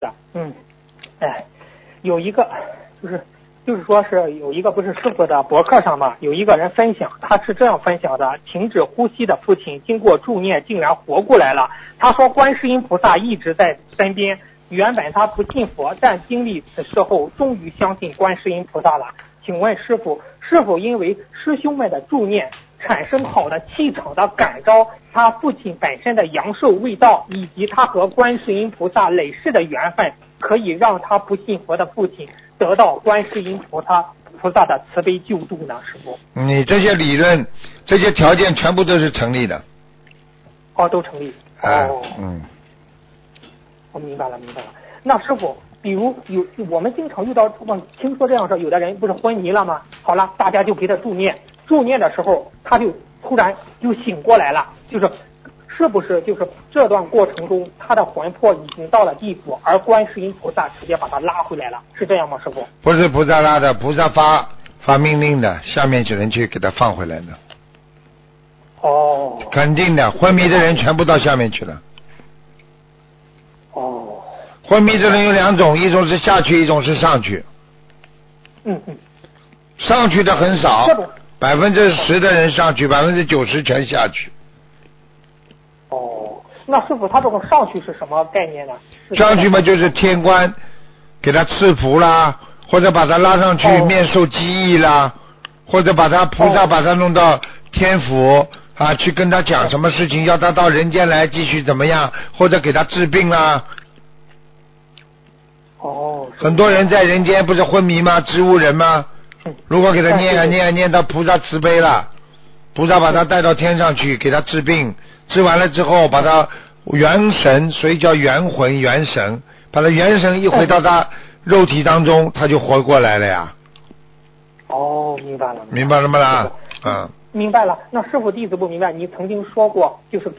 了。哎，有一个就是说是有一个不是师傅的博客上嘛，有一个人分享，他是这样分享的：停止呼吸的父亲经过助念竟然活过来了。他说观世音菩萨一直在身边，原本他不信佛，但经历此事后终于相信观世音菩萨了。请问师傅，是否因为师兄们的助念产生好的气场的感召，他父亲本身的阳寿未到，以及他和观世音菩萨累世的缘分，可以让他不信佛的父亲得到观世音菩萨的慈悲救度呢？师傅， 你这些理论、这些条件全部都是成立的。 都成立。我明白了。那师傅，比如我们经常遇到，听说这样说，有的人不是昏迷了吗？好了，大家就给他助念的时候，他就突然就醒过来了，是不是就是这段过程中他的魂魄已经到了地府，而观世音菩萨直接把他拉回来了，是这样吗？师傅？ 不是菩萨拉的，菩萨发命令的，下面只能去给他放回来的。肯定的，昏迷的人全部到下面去了。昏迷的人有两种，一种是下去，一种是上去。上去的很少，10%的人上去，90%全下去。 那师傅，他这种上去是什么概念呢？ 上去嘛，就是天官给他赐福啦，或者把他拉上去面授机宜啦，或者菩萨把他弄到天府啊，去跟他讲什么事情，要他到人间来继续怎么样，或者给他治病啦。很多人在人间不是昏迷吗？植物人吗？如果给他念到菩萨慈悲了，菩萨把他带到天上去给他治病，治完了之后把他元神，所以叫元魂元神，把他元神一回到他肉体当中，他就活过来了呀。明白了吗啦？ 明白了。那师傅弟子不明白，你曾经说过就是